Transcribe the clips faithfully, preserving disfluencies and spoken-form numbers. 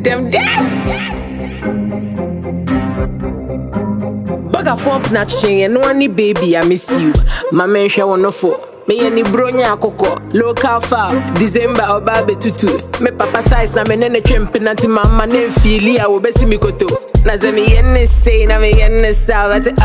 them dead. Baga form na chain, no any baby, I miss you. My man shall one for me any bronya koko, local foul, December or baby tutu. Me papa size na me nene chimp nanti mama ne fili I will besi mi koto. Na ze mi yenne say na me yenne savate.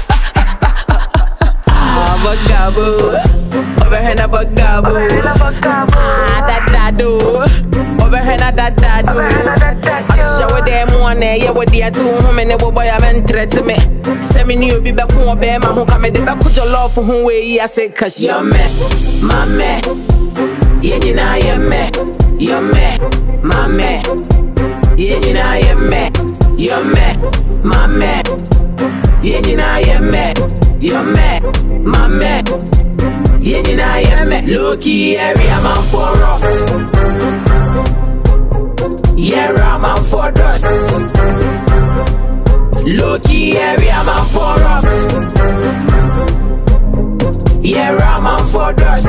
Ah bagabo, over na bagabo, ah da da do, over na da da do. I show them one yeah what they are two women ne boy I men threat me. Say me new be back home be ma ho come de back to love for who we I say cause you me, my me, yeah you na yeah me, you me, my me, yeah you na yeah me, you me, my me, yeah you na yeah me, you me, my me, yeah you na yeah me. Low key area man for rough, yeah man for dust. Low key area man for rough, yeah man for dust.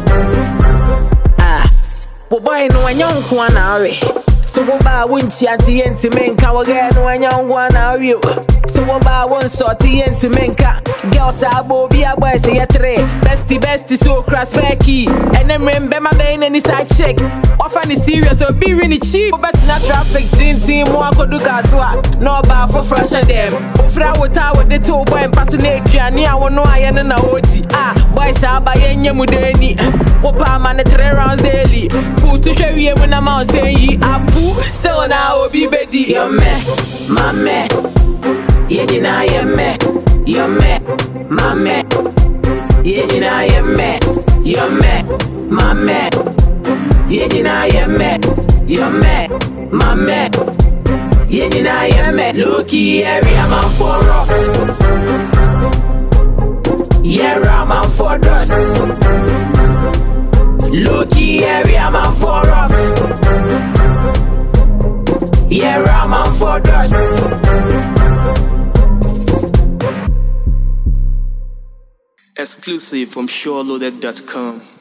Ah, boy no when young one away. So what about one chanty and to make our girl when young one are you? So what about one sorty and to make girls are bobby a boy say a three bestie bestie so cross Becky and then remember my main and side check. Often is serious or be really cheap, but not traffic team team more could do gaswa. No about for fresh and them. Ofra what I would the two boy and passionate journey. I want no iron and a O G. Ah, boys are by any mudeni. Opa man the three rounds daily. Put to show you when I'm out saying ye up. Still now be ready. You're me, my me. Yeah, you know you're me. You're me, my me. Yeah, you know you're me. You're me, my me. Yeah, you know you're me. You're me, my me. Yeah, you know you're me. Low key area man for rough. Yeah, man for dust. Low key area man for rough. Yeah, man for dust. Exclusive from Sure Loaded dot com.